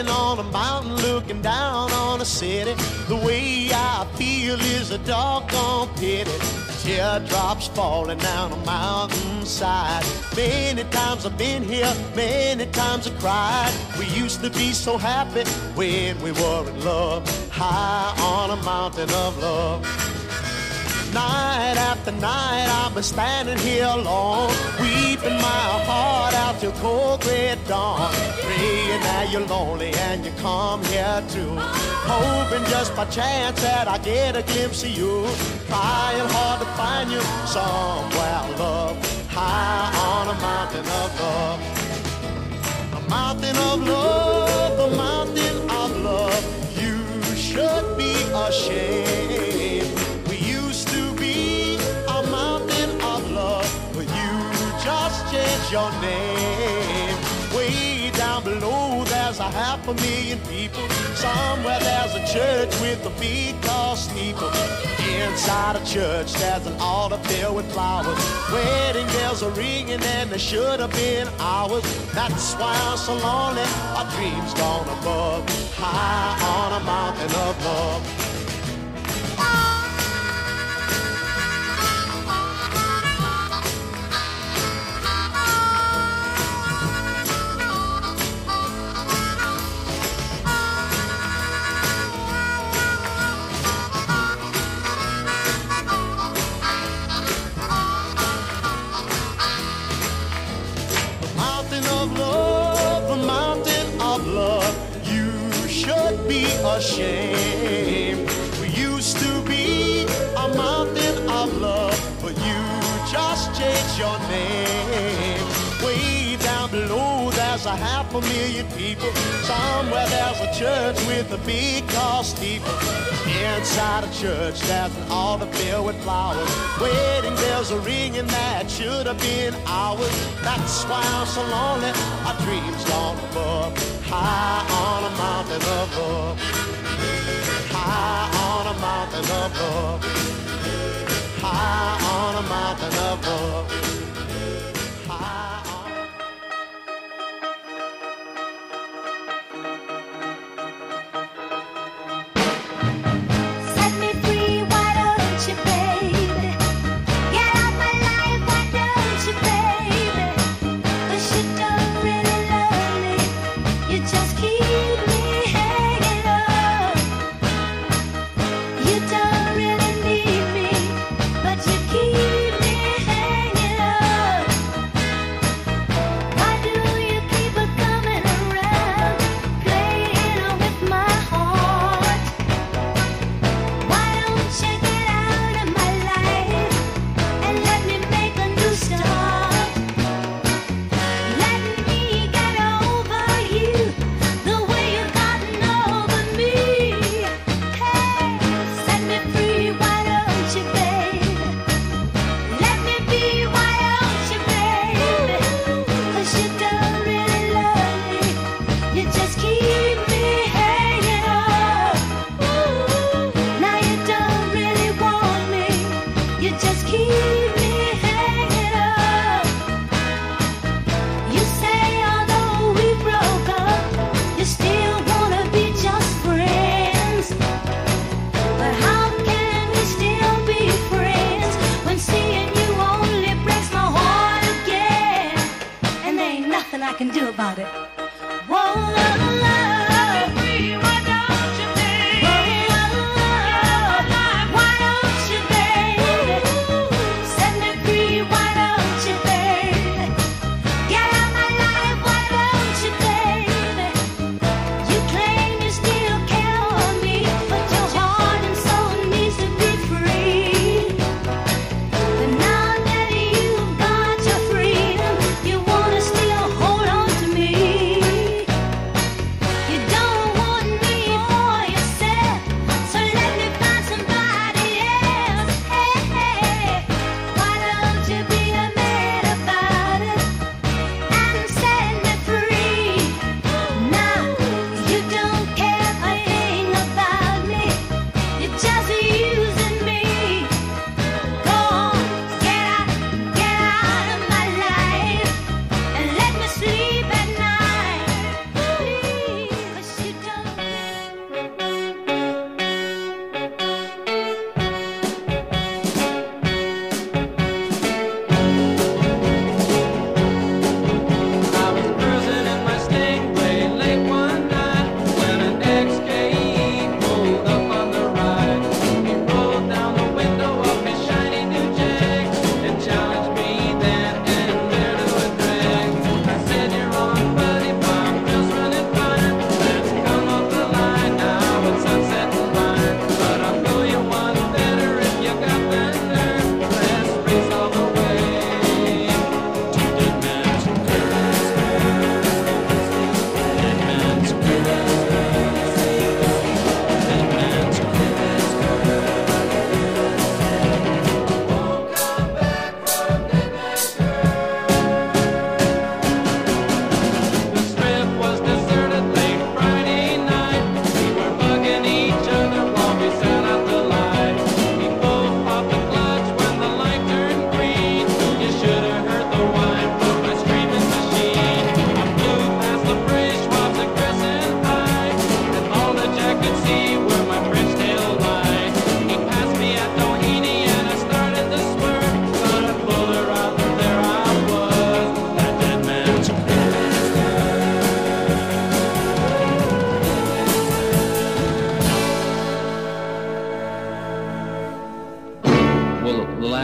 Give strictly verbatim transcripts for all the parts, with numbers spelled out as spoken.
standing on a mountain looking down on a city. The way I feel is a doggone pity. Teardrops falling down a mountainside. Many times I've been here, many times I cried. We used to be so happy when we were in love, high on a mountain of love. Night after night I've been standing here alone, weeping my heart out till cold red dawn, praying that you're lonely and you come here too, hoping just by chance that I get a glimpse of you, trying hard to find you somewhere, love, high on a mountain of love. A mountain of love, a mountain of love, you should be ashamed. Change your name. Way down below there's a half a million people. Somewhere there's a church with a big tall steeple. Inside a church there's an altar filled with flowers. Wedding bells are ringing and they should have been ours. That's why I'm so lonely, our dreams gone above, high on a mountain of love. Ashamed. We used to be a mountain of love, but you just changed your name. Way down below there's a half a million people. Somewhere there's a church with a big tall steeple. Inside a church there's an altar filled with flowers. Wedding bells are ringing that should have been ours. That's why I'm so lonely, our dreams gone above, high on a mountain of love, high on a mountain of love, high on a mountain of love, high on. Set me free, why don't you, baby? Get out my life, why don't you, baby? 'Cause you don't really love me, you just keep me hanging on.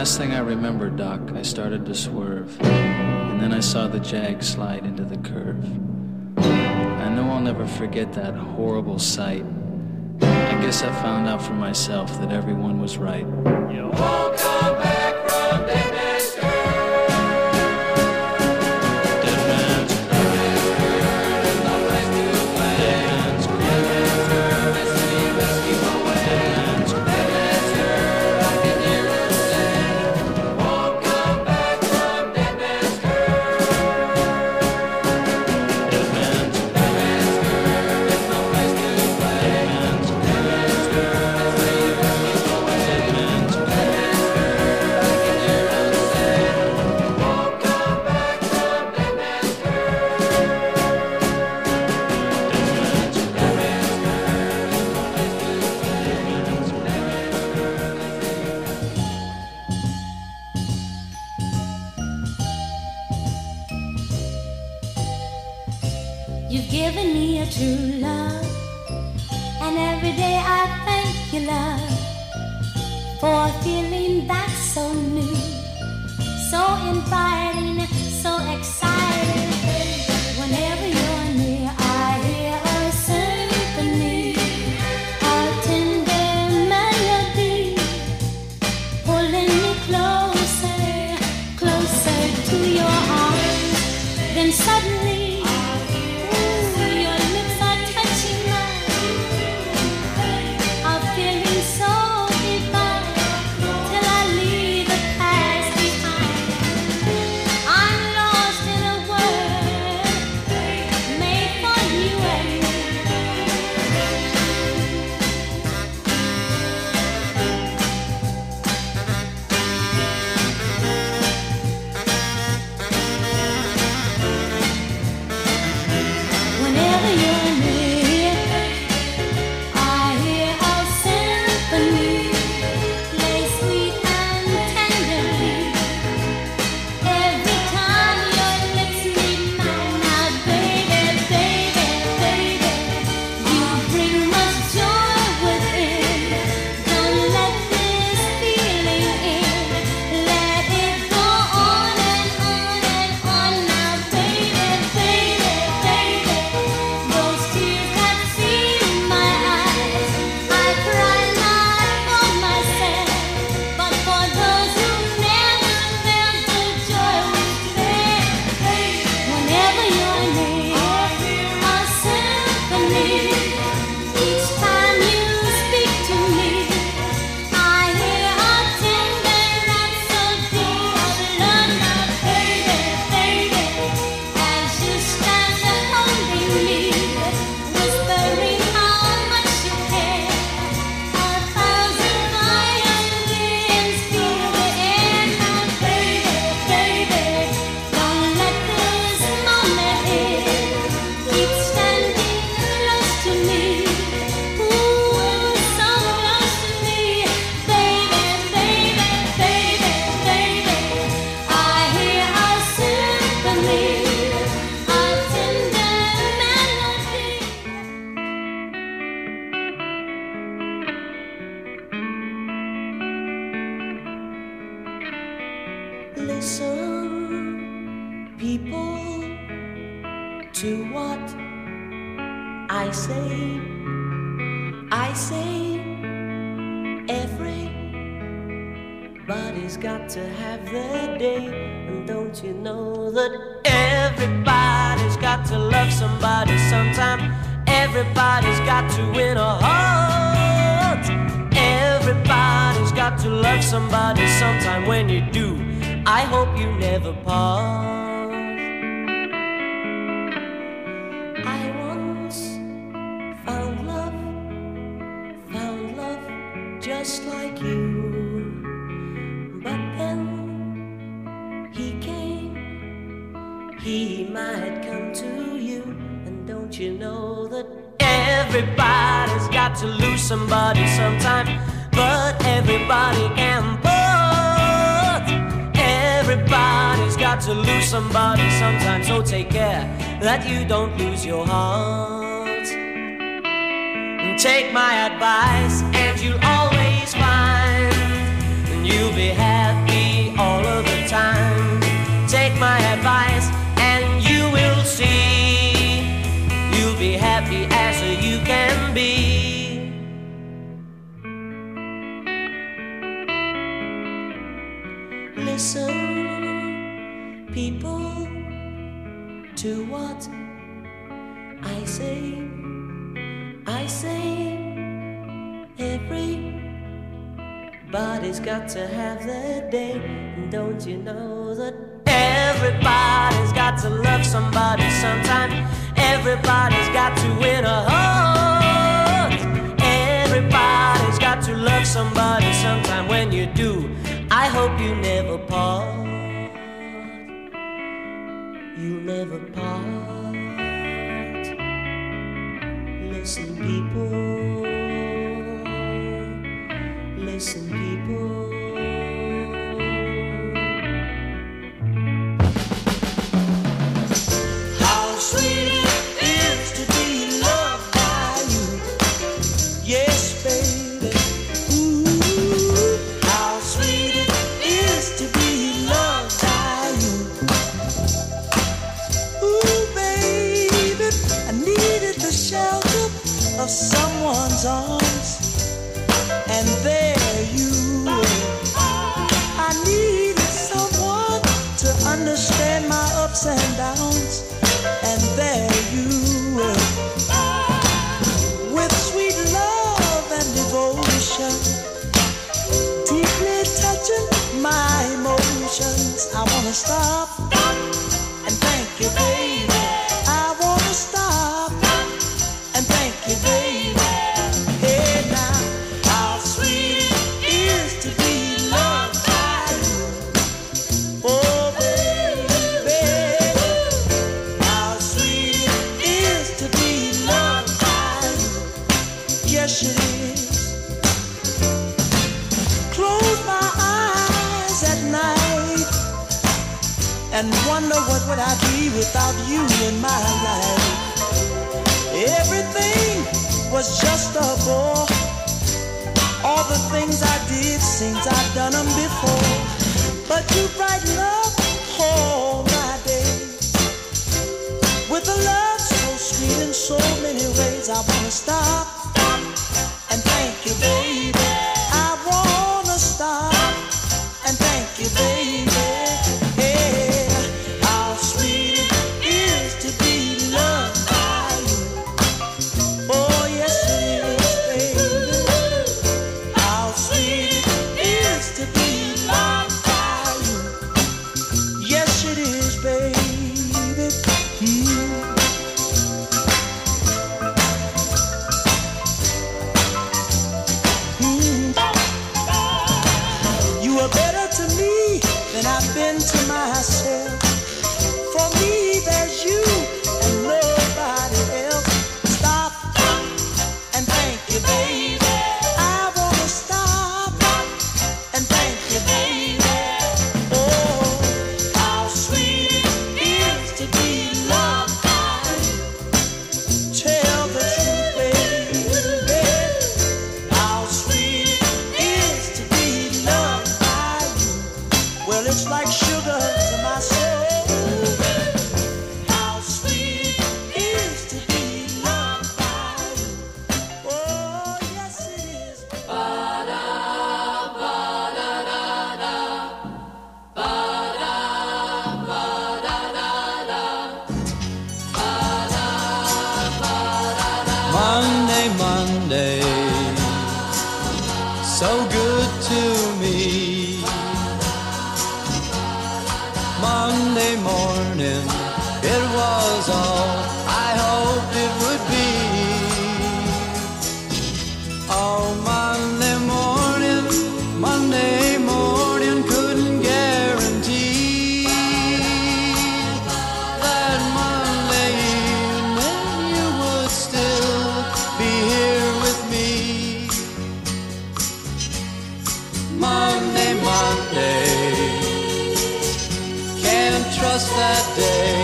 last thing I remember, Doc, I started to swerve, and then I saw the Jag slide into the curve. I know I'll never forget that horrible sight. I guess I found out for myself that everyone was right. You won't come back from Dead Man's Curve. Dead Man's Curve is no place to play. Dead Man's Curve is the rescue away. Dead Man's Curve, Dead Man's Curve, I can hear him say, you won't come back from Dead Man's Curve. Dead Man's Curve, Dead Man's Curve is no place to play. Dead Man's Curve, Dead Man's Curve is the rescue away. Dead Man's Curve, Dead Man's Curve, I can hear him say, you won't come back from Dead Man's Curve. Dead Man's Curve, Dead Man's Curve is no place to play. Dead Man's Curve, Dead You've given me a true love, and every day I thank you, love, for a feeling that's so new, so inviting, so exciting. Whenever you're near, I hear a symphony, a tender melody, pulling me closer, closer to your arms. Then suddenly, ooh, your lips are touching mine. I'm feeling so divine till I leave the past behind. I'm lost in a world made for you and me. Whenever you're near, I hear a symphony play sweet and tenderly. Every time your lips meet mine, now baby, baby, baby, you bring much joy within. Don't let this feeling in. Let it go on and on and on. Now baby, baby, baby, those tears that fill my eyes, I cry not for myself, but for those who never felt the joy we felt. Whenever you're near, a symphony. Each time you speak to me, I hear a tender rhapsody of love. Now baby, baby, as you stand holding me, whispering how much you care, a thousand violins fill the air. Now baby, baby, don't let this moment end. Keep standing close to me, ooh, so close to me, baby, baby, baby, baby. I hear a symphony, a tender melody. Listen, people, to what I say. I say everybody's got to have their day. And don't you know that everybody's got to love somebody sometime? Everybody's got to win a heart. Everybody's got to love somebody sometime. When you do, I hope you never part. I once found love, found love just like you. But then he came, he might come to you. And don't you know that everybody's got to lose somebody sometime? But everybody can part. Everybody's got to lose somebody sometime. So take care that you don't lose your heart. And take my advice and you'll always find, and you'll be happy listen, people, to what I say. I say everybody's got to have their day. And don't you know that everybody's got to love somebody sometime? Everybody's got to win a heart. Everybody's got to love somebody sometime. When you do, I hope you never part. You'll never part. Listen, people. Listen, people. How sweet it is to be loved by you. Yes, baby. Ooh, how sweet it is to be loved by you. Ooh, baby, I needed the shelter of someone's arms, and there you were. I needed someone to understand my ups and downs, and there you were. With sweet love and devotion, deeply touching my emotions. I wanna stop and thank you, baby. I wanna stop and thank you, baby. Hey now, how sweet it is to be loved by you. Oh baby, how sweet it is to be loved by you. Yes it is. Close my eyes at night and wonder what would I be without you in my life. Everything was just a bore. All the things I did seems I've done them before. But you brighten up all my days with a love so sweet in so many ways. I wanna stop and thank you, baby. I wanna stop and thank you, baby. Yeah, how sweet it is to be loved by you. Oh yes it is, baby. How sweet it is to be loved by you. Yes it is, baby. Mm. Mm. You are better to me than I've been to myself. For me, there's you and nobody else. Stop and thank you, baby. I wanna stop and thank you, baby. Oh, how sweet it is to be loved by you. Tell the truth, baby. How sweet it is to be loved by you. Well, it's like sugar to my soul. How sweet it is to be loved by you. Oh, yes it is. Monday, Monday, so good to me. Monday morning, it was all I hoped it would be. Oh, Monday morning, Monday morning, couldn't guarantee that Monday evening you would still be here with me. Monday, Monday, can't trust that day.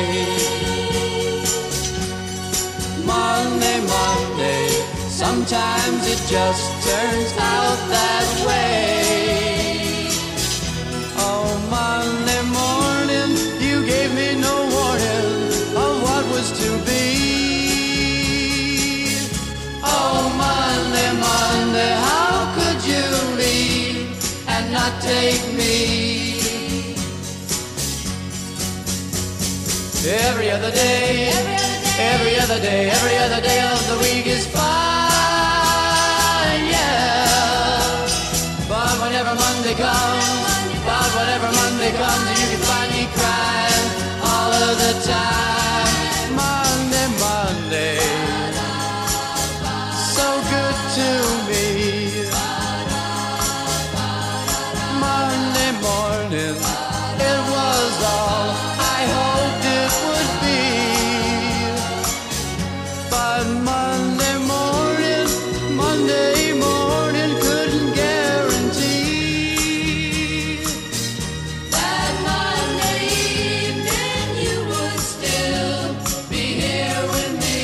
Monday, Monday, sometimes it just turns out that way. Oh, Monday morning, you gave me no warning of what was to be. Oh, Monday, Monday, how could you leave and not take me? Every other day, every other day, every other day of the week is fine, yeah. But whenever Monday comes, but whenever Monday comes, you can find me crying all of the time. Monday, Monday, so good to me. Monday morning, it was all I hoped it would be. But Monday morning, Monday morning couldn't guarantee that Monday evening you would still be here with me.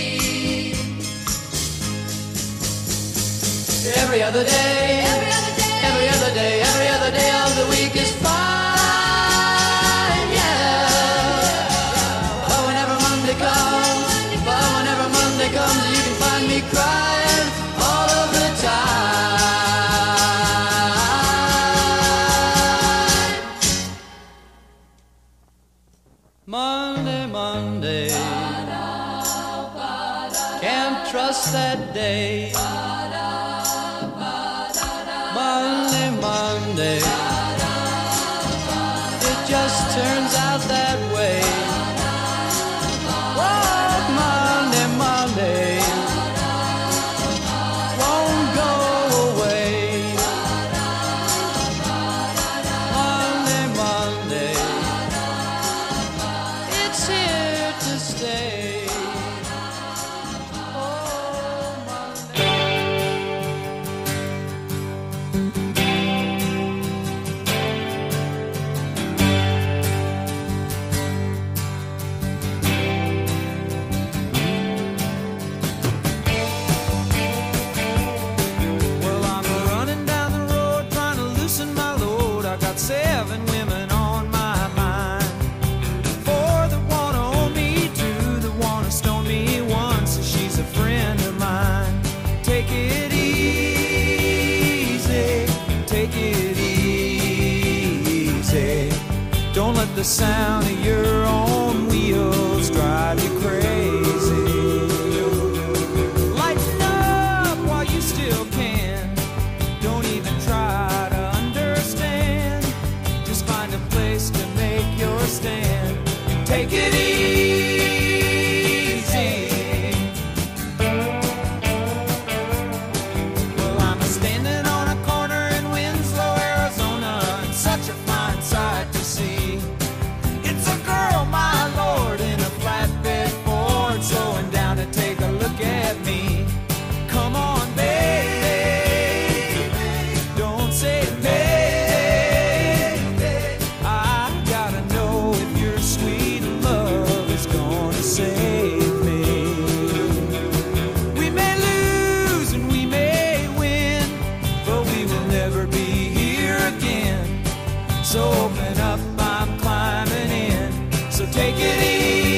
Every other day, Every other day, every other day, every other day of the week is fine, yeah. But whenever Monday comes, but whenever Monday comes, you can find me crying all of the time. Monday, Monday, can't trust that day. Monday, Monday, it just turns out that way. Oh, Monday, Monday, won't go away. Monday, Monday, it's here to stay. Oh, Monday. Well, I'm running down the road trying to loosen my load. I got seven women on my mind. Four that wanna own me, two that wanna stone me, one says she's a friend of mine. Take it easy, take it easy. Don't let the sound of your own wheels drive you crazy. Lighten up while you still can. Don't even try to understand. Just find a place to make your stand. Take it easy. Well, I'm standing on a corner in Winslow, Arizona, and such a fine sight to see. It's a girl, my lord, in a flatbed Ford, slowing down to take a look at me. Come on, baby, don't say baby. I gotta know if your sweet love is gonna save me. We may lose and we may win, but we will never be here again. So open up, I'm climbing in. So take it easy.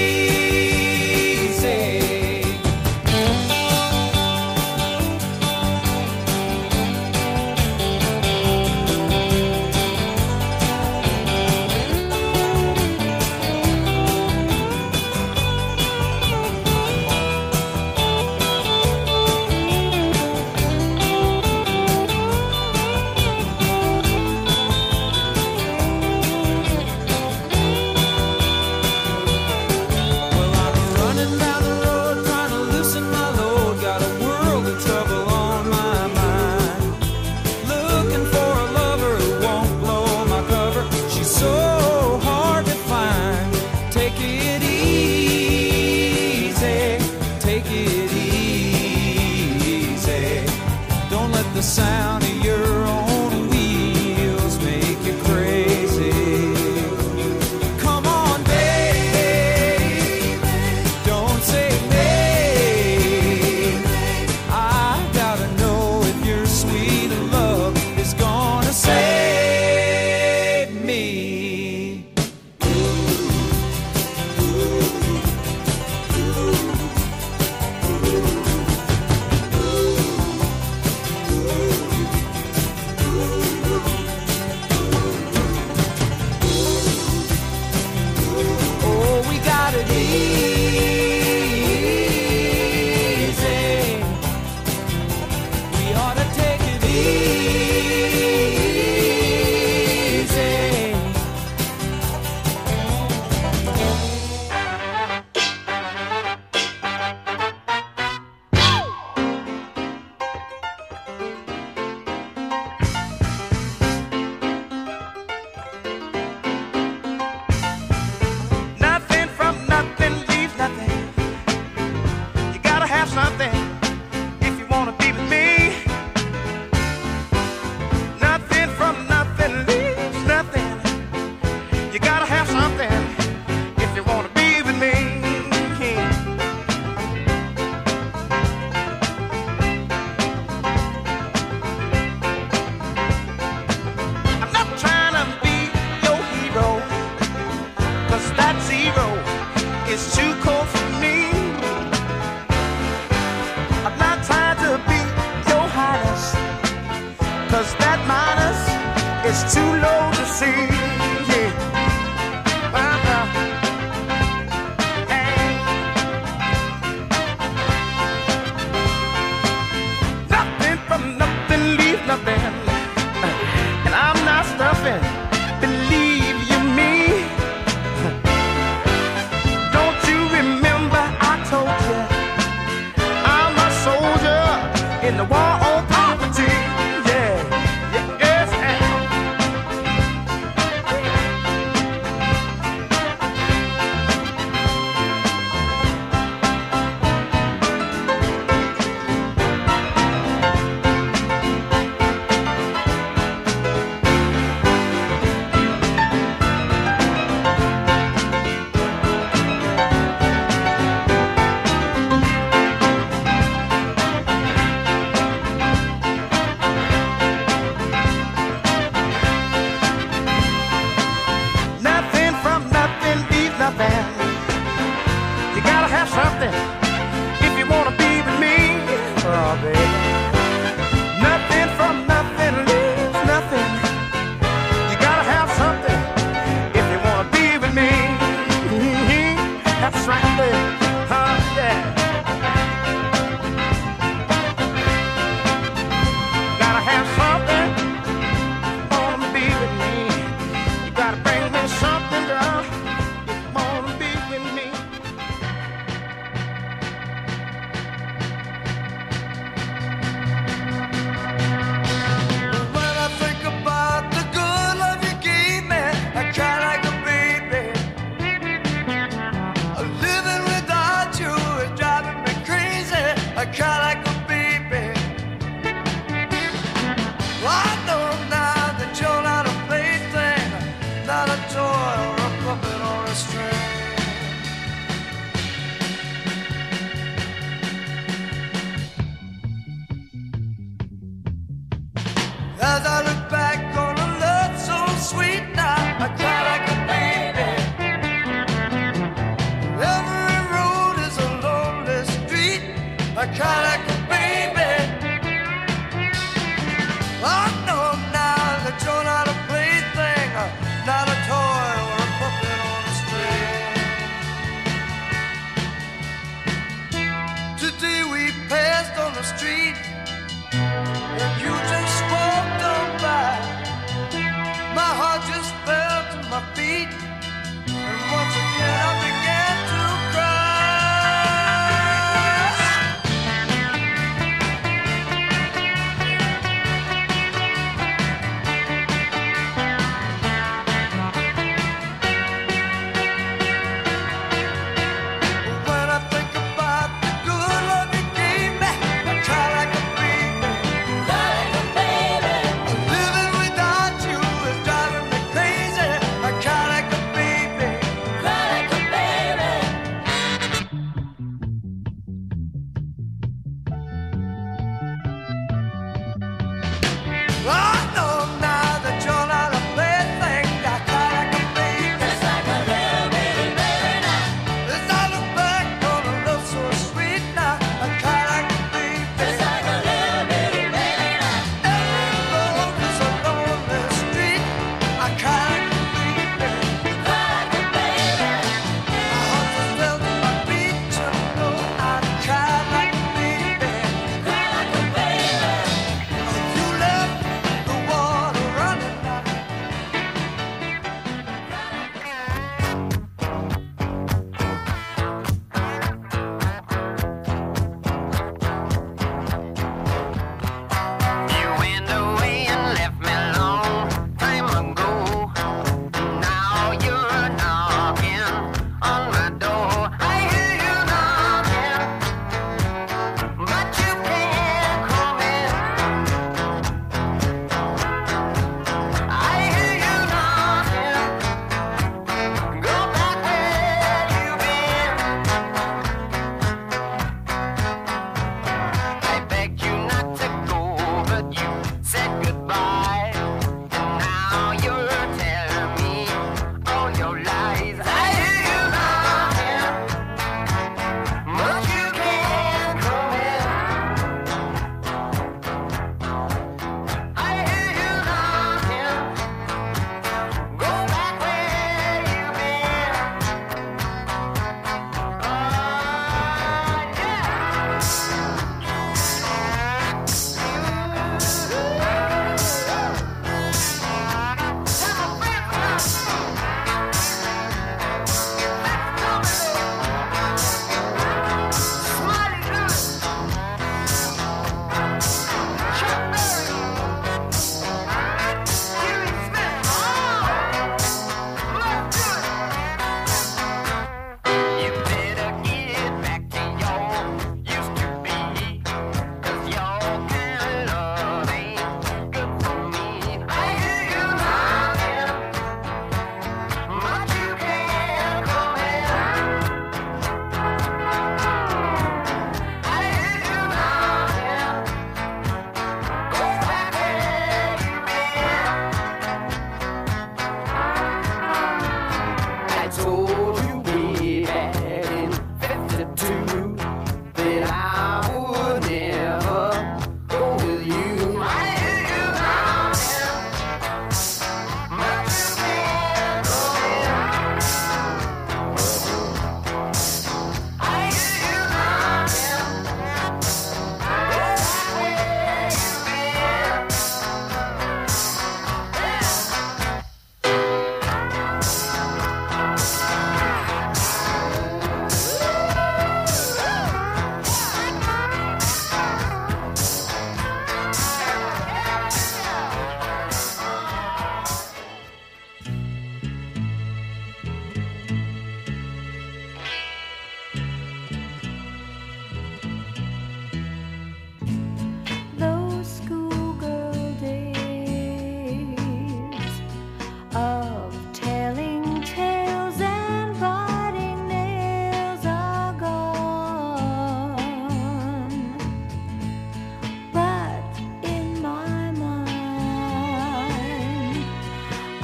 Well, I'm running down the road trying to loosen my load. Got a world of trouble on my mind. Looking for a lover who won't blow my cover. She's so hard to find. Take it easy, take it easy. Don't let the sound of your own wheels make you crazy. Come on, baby, don't say maybe. I gotta know if your sweet love is gonna save me. is too low to see. Yeah. Uh-huh. Hey. Nothing from nothing leaves nothing, and I'm not stuffing. Believe you me? Don't you remember I told you I'm a soldier in the war on poverty? Yeah, yeah, yes, and nothing from nothing leaves nothing. You gotta have something if you wanna be with me. Oh, baby. Nothing from nothing leaves nothing. You gotta have something if you wanna be with me. That's right there. Huh, yeah. Gotta have something if you wanna be with me. You gotta bring me something, girl, if you wanna be with me. When I think about the good love you gave me, I cry like a baby. Living without you is driving me crazy. I cry like a baby. I know now that you're not a plaything, not a toy or a puppet or a string. As I look back on a love so sweet now, I cry like a baby. Every road is a lonely street, I cry like a baby. I know now that you're not a plaything, not a toy or a puppet on a string. Today we passed on the street, and you just walked on by.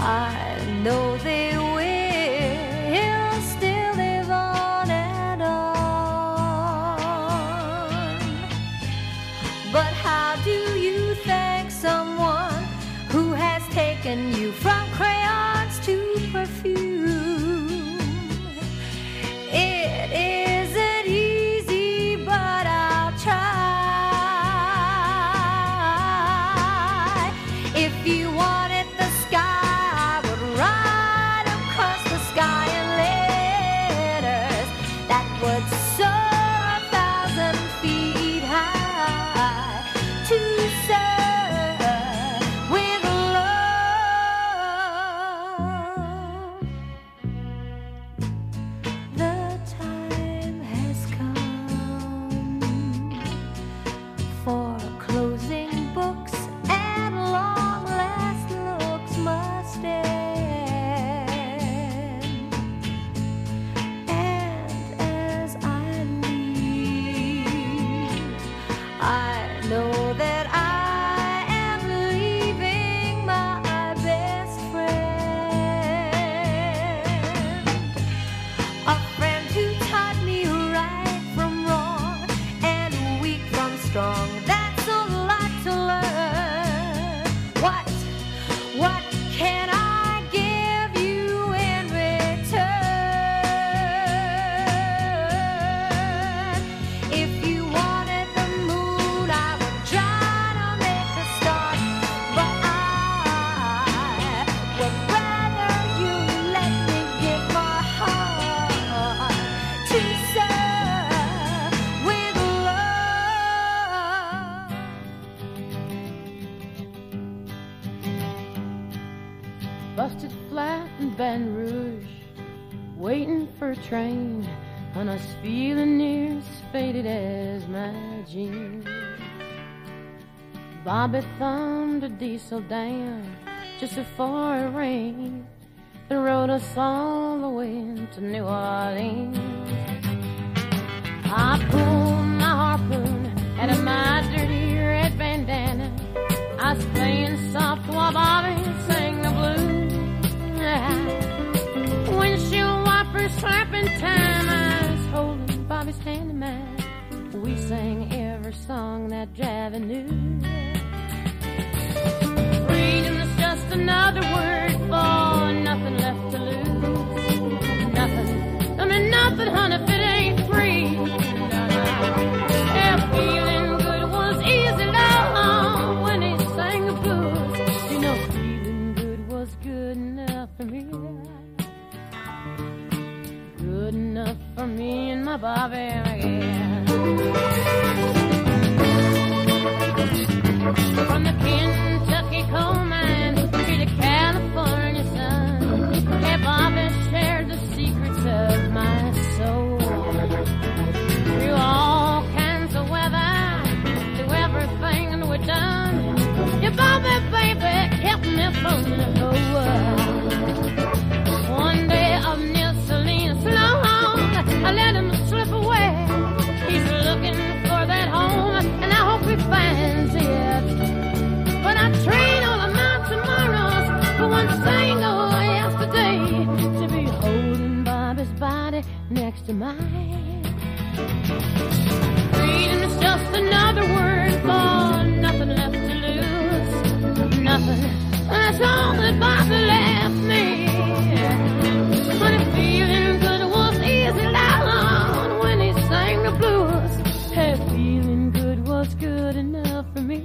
I know they will still live on and on. But how do you thank someone who has taken you from crayons to perfume? It isn't easy, but I'll try. If you wanted the sky, I would ride across the sky in letters that would soar a thousand feet high to serve with love. The time has come for closing books, and long last looks must end. And as I leave, I know that I am leaving my best friend, a friend who taught me right from wrong and weak from strong. That's a lot to learn. What, what can I give you in return? If you wanted the moon, I would try to make a start, but I would rather you let me give my heart to serve with love. Busted flat in Baton Rouge, waiting for a train, and I was feeling near as faded as my jeans. Bobby thumbed a diesel down just before it rained and rode us all the way to New Orleans. I pulled my harpoon out of my dirty red bandana. I was playing soft while Bobby sang the blues. Windshield wipers slapping time, I was holding Bobby's hand in mine. We sang every song that Javi knew. Freedom is just another word for nothing left to lose. Nothing, I mean nothing, honey, if it ain't free. Yeah, feeling good was easy, love, when he sang the blues. You know, feeling good was good enough for me. Good enough for me and my Bobby, yeah. From the Kentucky coal mine to the California sun, yeah, Bobby shared the secrets of my soul. Through all kinds of weather, through everything that we've done, yeah, Bobby, baby, kept me from the whole world. One day up near Salinas, long, I let him slip away. He's looking for that home, and I hope he finds it. But I trade all of my tomorrows for one single yesterday, to be holding Bobby's body next to mine. Freedom is just another word for nothing left to lose. Nothing, that's all that Bobby left me. But if feeling good was easy, loud when he sang the blues, hey, feeling good was good enough for me.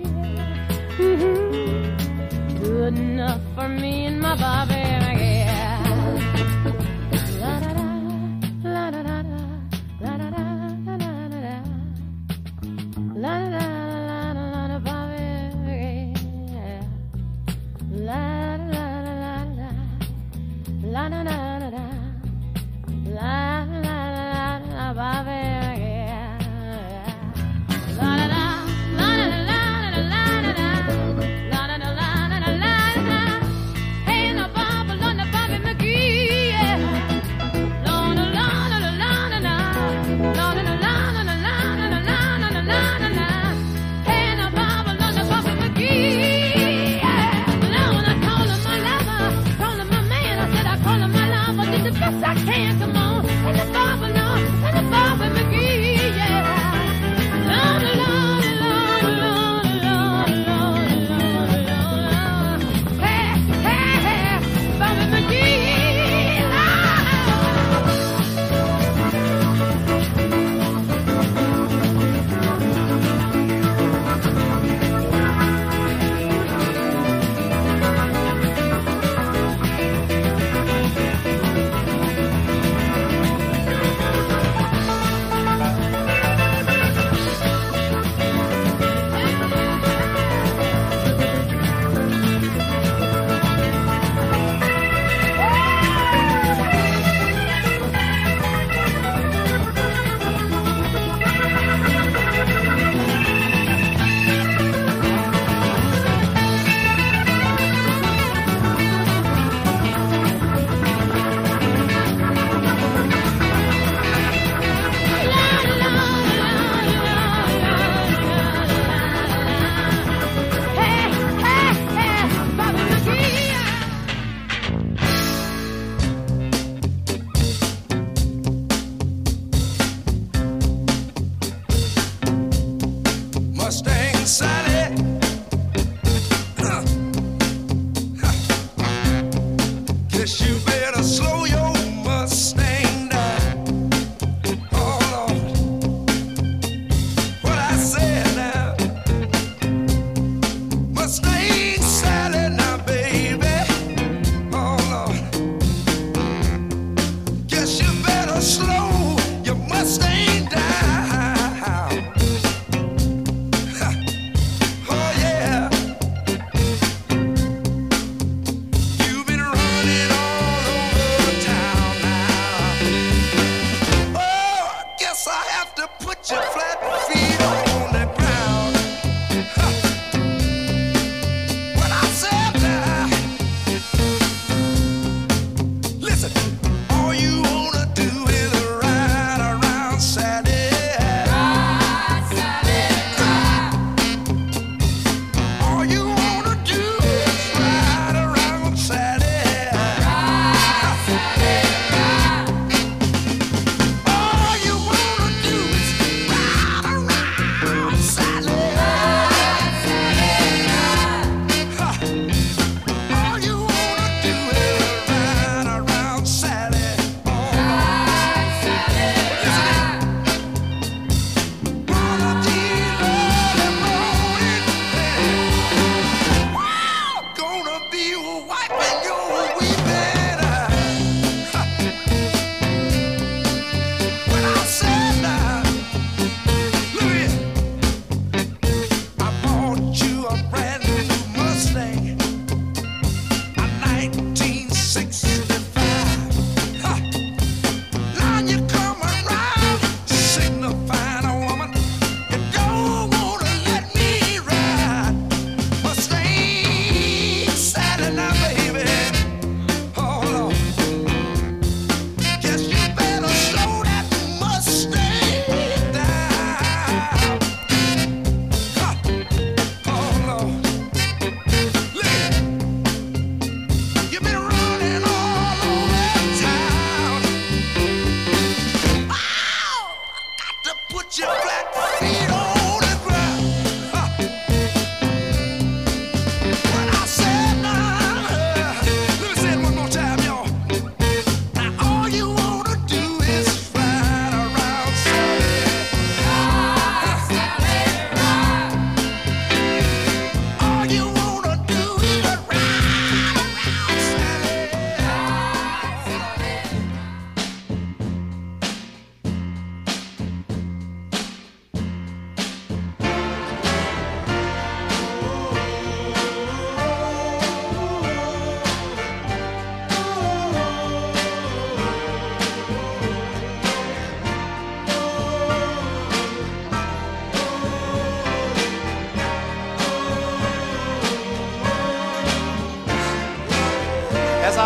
Mm-hmm. Good enough for me and my Bobby, yeah. La da da, la da da da, la da da, la da da da, la da da, la da la da, Bobby, yeah. La da da la da, la da da da da, la da la la, Bobby, yeah. La da da, la da la la la la da. La da da la da la la da. Hey, no, Bobby.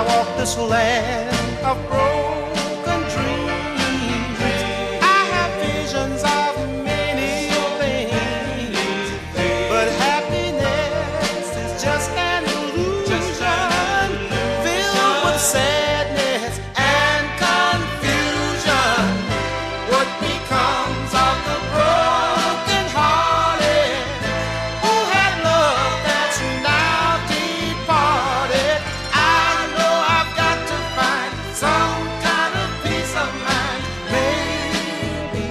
I walk this land of broken dreams. I have visions of many things, but happiness is just an illusion filled with sadness and confusion. What becomes of the broken hearted who had love that's now departed? I know I've got to find some kind of peace of mind, maybe.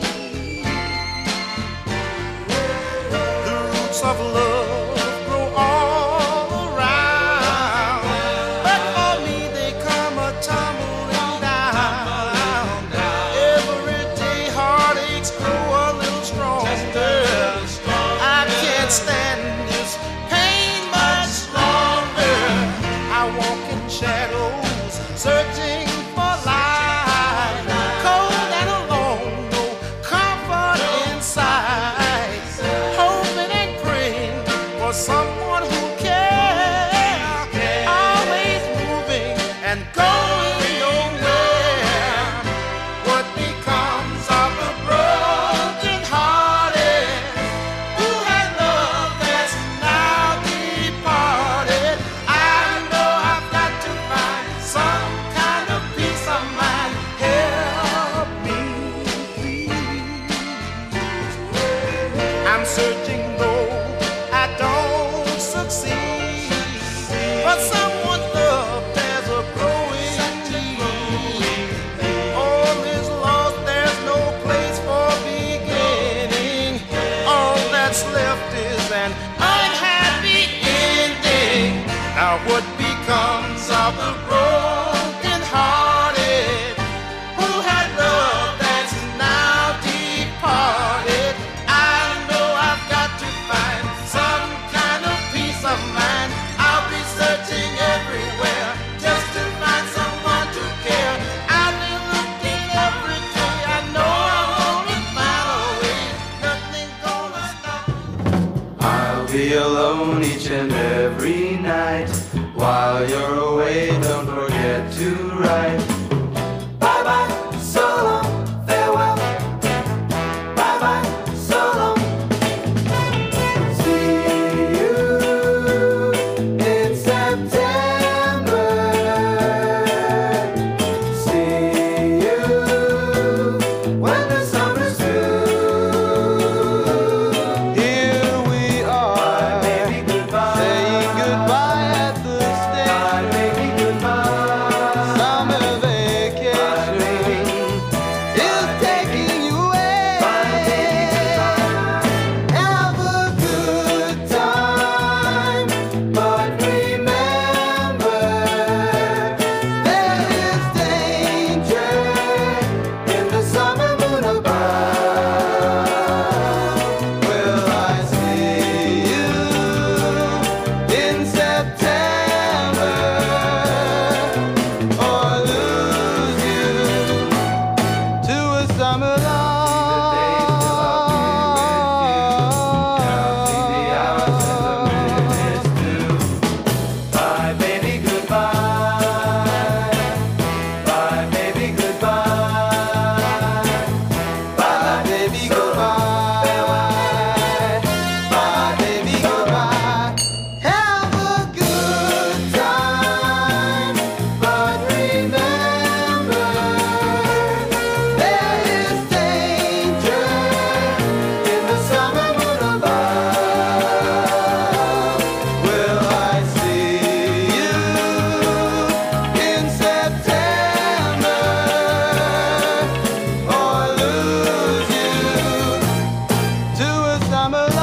The roots of love grow all around, but for me they come a tumbling down. Every day heartaches grow a little stronger. I can't stand this pain much longer. I walk in shadows, searching for light, cold and alone, no comfort inside, hoping and praying for someone who cares, always moving and going nowhere. What becomes of the broken hearted who had love that's now departed? I know I've got to find some kind of peace of mind. Help me, please. I'm searching though I don't succeed, but someone's love there's a growing need. All is lost, there's no place for beginning. All that's left is an unhappy ending. Now what becomes of the broken hearted who had love that's now departed? I know I've got to find some kind of peace of mind. I'll be searching everywhere just to find someone to care. I've been looking every day. I know I'm gonna find a way. Nothing's gonna stop. I'll be alone each and every night. While you're away, don't forget to write. Bye bye, so long, farewell. Bye bye, so long. See you in September. See you when the summer's through. Here we are, baby, goodbye. Saying goodbye at the station. Baby, goodbye. Summer vacation is taking you away. Have a good time, but remember there is danger in the summer moon above. Will I see you in September or lose you to a summer love? Bye, baby, goodbye. Bye, baby, goodbye. Bye, baby, goodbye. Bye, baby, goodbye. Have a good time, but remember there is danger in the summer moon above. Will I see you in September or lose you to a summer love?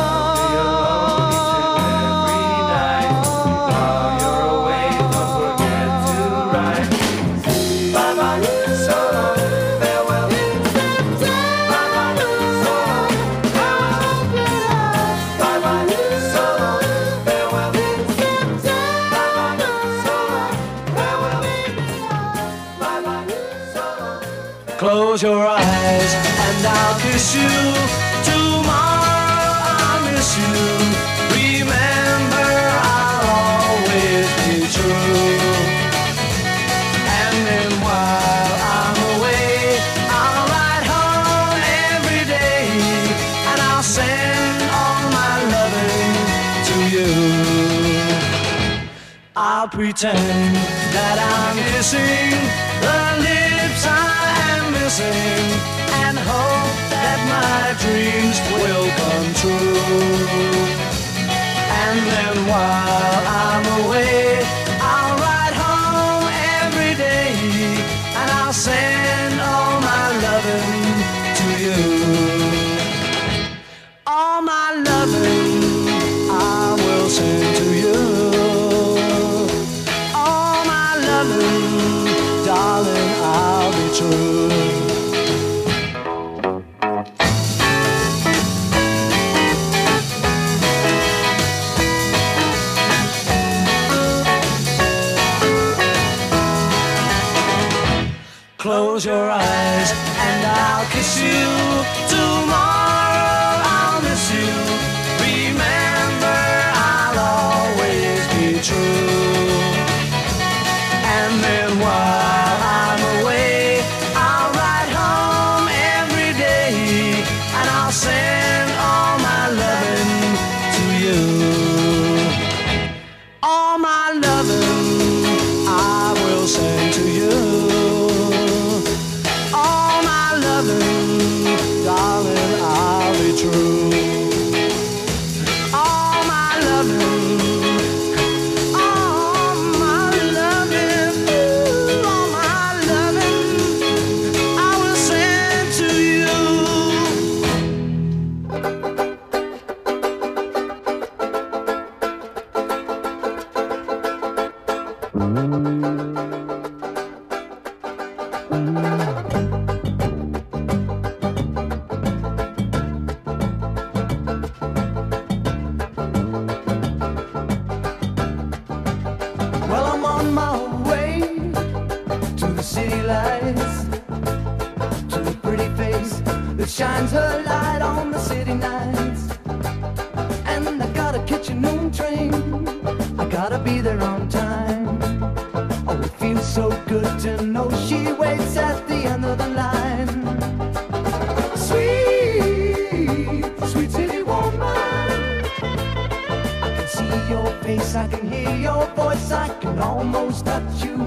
While you're away, don't forget to write. Bye bye, so long, farewell. Bye bye, so long, farewell. Bye bye, so long, farewell. Bye bye, so long, farewell. Bye bye, so long. Close your eyes and I'll kiss you. Tomorrow I'll miss you. Remember, I'll always be true. I'll pretend that I'm kissing the lips I am missing and hope that my dreams will come true. And then while I'm away, I'll ride home every day and I'll send all my loving to you. All my loving I will send to you. All my loving, darling, I'll be true. Close your eyes and I'll kiss you. Tomorrow I'll miss you. Remember, I'll always be true. And then while I'm away, I'll ride home every day and I'll send all my loving to you. All my loving I will send to you. Darling, I'll be true. All my loving, all my loving, all my loving, I will send to you. Well, I'm on my way to the city lights, to a pretty face that shines her light on the city nights. And I gotta catch a noon train, I gotta be there on time. Oh, it feels so good to know she waits at the end of the line. Sweet, sweet city woman, I can see your face, I can hear your voice, I can almost touch you.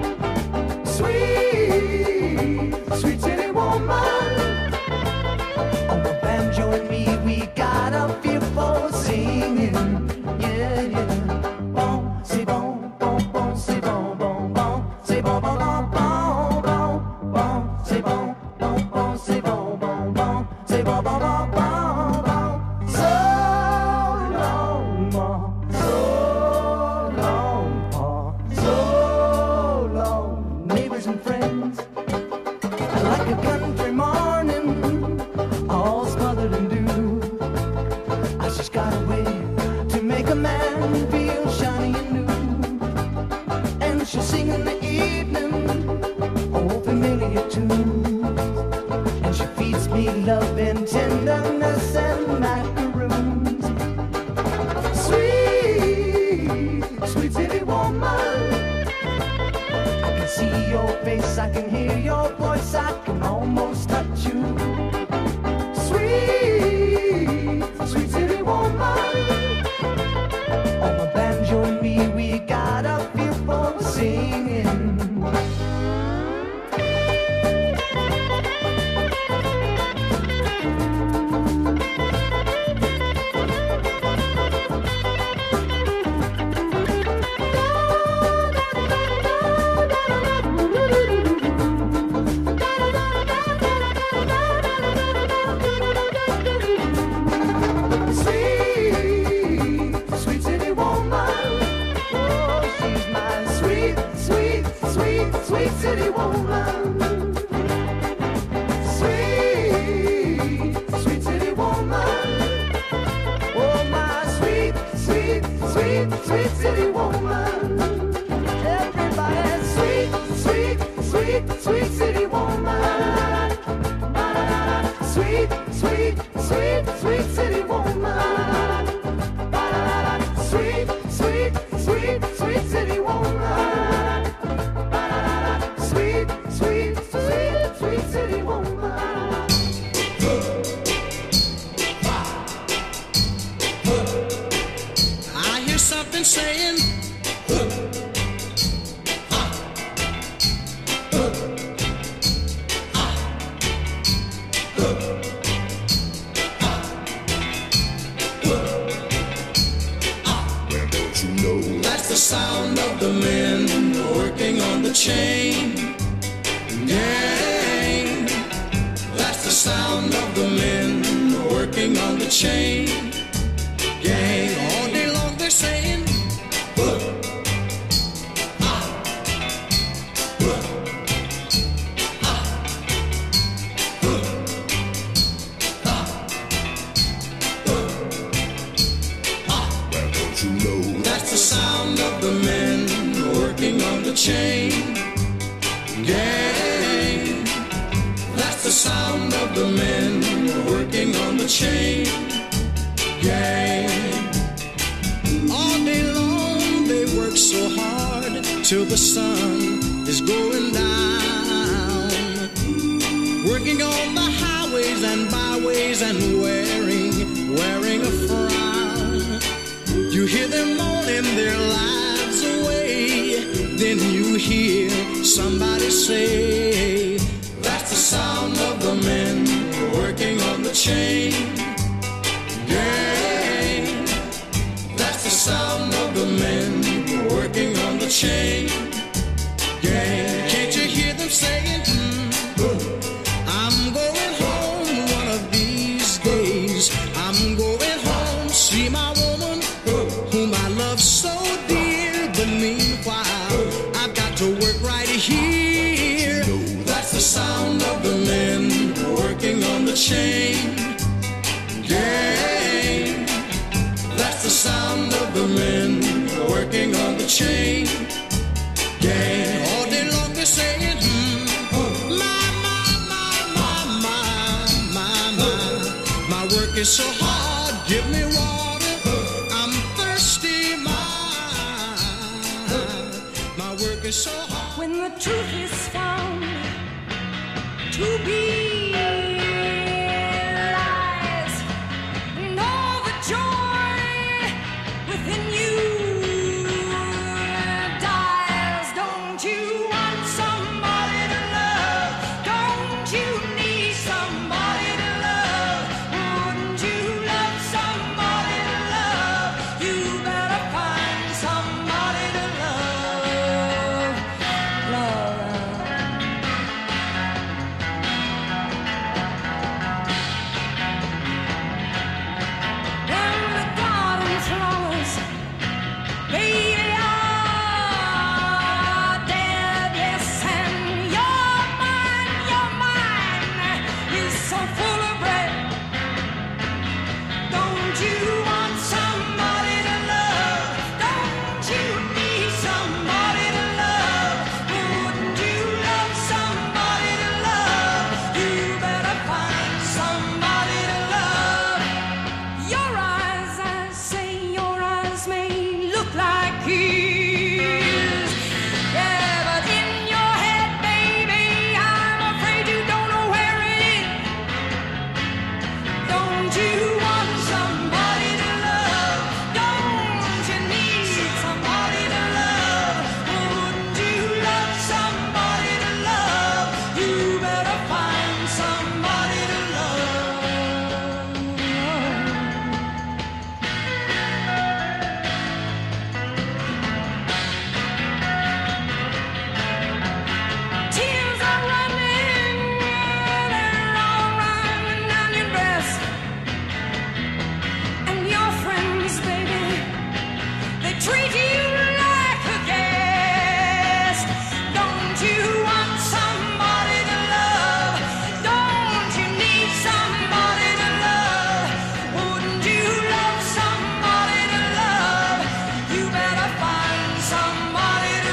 Sweet, sweet city woman, on the banjo and me, we got a feel for singing. Yeah, yeah. Bon, c'est bon, bon, bon, c'est bon, bon, bon, c'est bon, bon, bon, bon, bon, bon, c'est bon, bon, bon, c'est bon, bon, bon, c'est bon, bon, bon, bon, bon. So long, ma, so long, pa, so long, neighbors and friends. Like a country morning, all smothered in dew. I just got a way to make a man feel shiny and new. And she'll sing in the evening, oh, familiar tunes. And she feeds me love and tenderness and macaroons. Sweet, sweet city woman, I can see your face, I can hear your voice, I can almost touch you. Sweet, sweet city woman, on the banjo and me, we got a feel for singing. Sweet, sweet city woman, oh, she's my sweet, sweet, sweet, sweet city woman. Sweet, sweet city woman, oh, my sweet, sweet, sweet, sweet city woman. Everybody, sweet, sweet, sweet, sweet city woman. Sweet, sweet, sweet, sweet city woman. Sweet, sweet, sweet, sweet city woman. Sweet, sweet, sweet, sweet city woman. I hear something saying, That's the sound of the men working on the chain gang. That's the sound of the men working on the chain gang. All day long they're saying, "Look, ah, look, ah, look, ah, look, ah." Well, don't you know that's the sound of the men working on the chain gang. That's the sound of the men working on the chain gang. All day long they work so hard till the sun is going down, working on the highways and byways and wearing, wearing a frown. You hear them moaning their lives away, then you hear somebody say, that's the sound of the men working on the chain gang. That's the sound of the men working on the chain gang. Can't you hear them saying, mm, I'm going home one of these days. I'm going home, see my woman whom I love so dear. But meanwhile, I've got to work right here. That's the sound of the men working on the chain gang. That's the sound of the men working on the chain gang. All day long they're saying, mm, my, my, my, my, my, my, my, my work is so hard, give me water, I'm thirsty, my, my work is so hard. When the truth is found to be lies, and all the joy within you dies. Don't you want somebody to love? Don't you need somebody to love? Wouldn't you love somebody to love? You better find somebody to love. Love. And the garden flowers, baby, are dead, yes, and your mind, your mind is so full of red. Don't you want somebody to love? Don't you need somebody to love? Wouldn't you love somebody to love? You better find somebody to love. Your eyes, I say, your eyes may look like his. Yeah, but in your head, baby, I'm afraid you don't know where it is. Don't you want somebody to love? Don't you need somebody to love? Wouldn't you love somebody to love? You better find somebody to love. Tears are running, they're all running down your breast. And your friends, baby, they treat you like a guest. Don't you want somebody to love? Don't you need somebody to love? Wouldn't you love somebody to love? You better find somebody to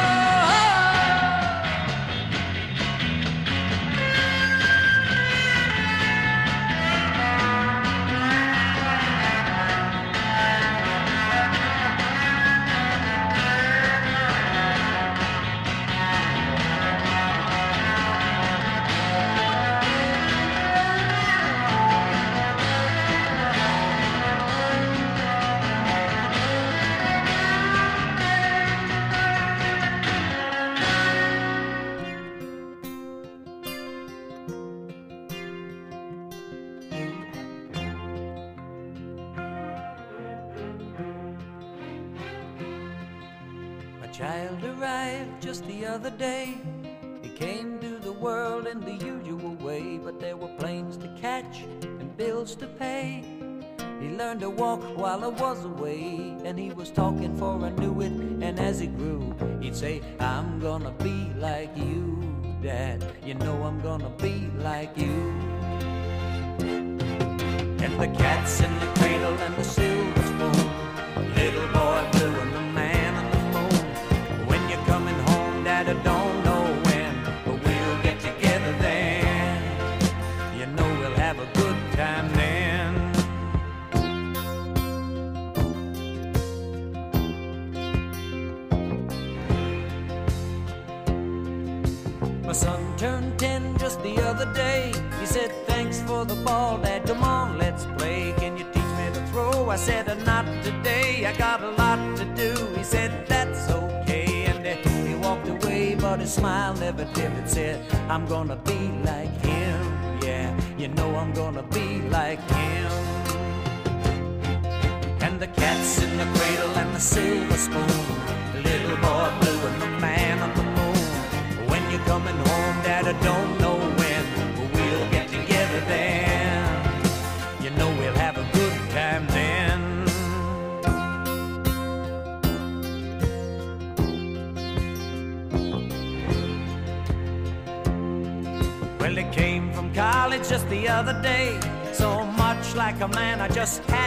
love. child arrived just the other day. He came to the world in the usual way, but there were planes to catch and bills to pay. He learned to walk while I was away, and he was talking for I knew it. And as he grew, he'd say, I'm gonna be like you, Dad. You know I'm gonna be like you. And the cat's in the cradle and the silver spoon, little boy blue and the man on the moon. When you're coming home, Dad, I don't know when, but we'll get together then. You know we'll have a good time then. My son turned ten just the other day. He said, thanks for the ball, Dad, come on, let's play. Can you teach me to throw? I said, uh, not today, I got a lot to do. He said, that's okay, and uh, he walked away, but his smile never dimmed. Said, I'm gonna be like him, yeah, you know I'm gonna be like him. And the cat's in the cradle and the silver spoon, the little boy blue and the man on the moon. When you're coming home, Dad, I don't know when, but we'll get together then. You know we'll have a good time then. Well, he came from college just the other day, so much like a man I just had